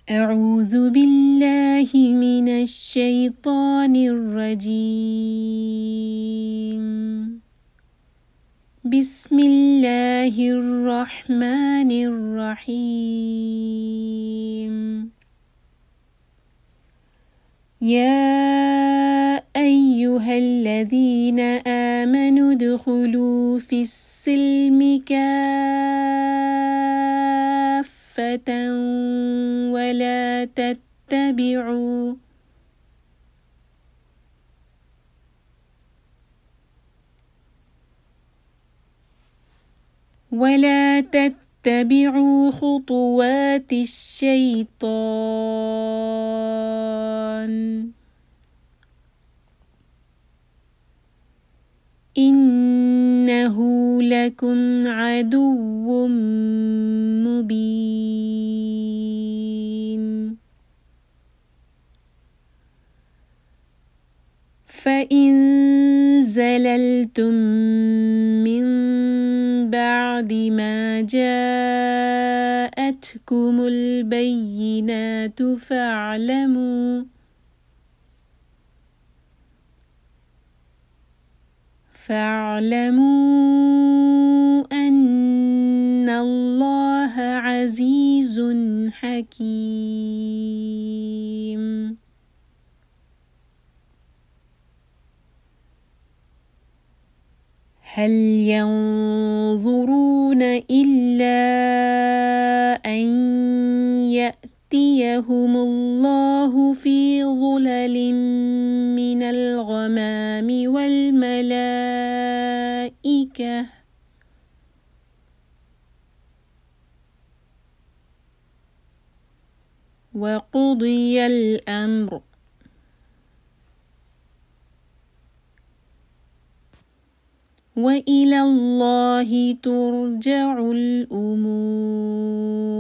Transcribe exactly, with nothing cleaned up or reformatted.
أعوذ بالله من الشيطان الرجيم. بسم الله الرحمن الرحيم. يا أيها الذين آمنوا ادخلوا في السلم كافة ولا تتبعوا ولا تتبعوا خطوات الشيطان إنه لكم عدو مبين. فإن زللتم من بعد ما جاءتكم البينات فاعلموا فاعلموا أن الله عزيز حكيم. هل ينظرون إلا أن يأتيهم الله في ظلل من الغمام والملائكة وقضي الأمر وإلى الله ترجع الأمور.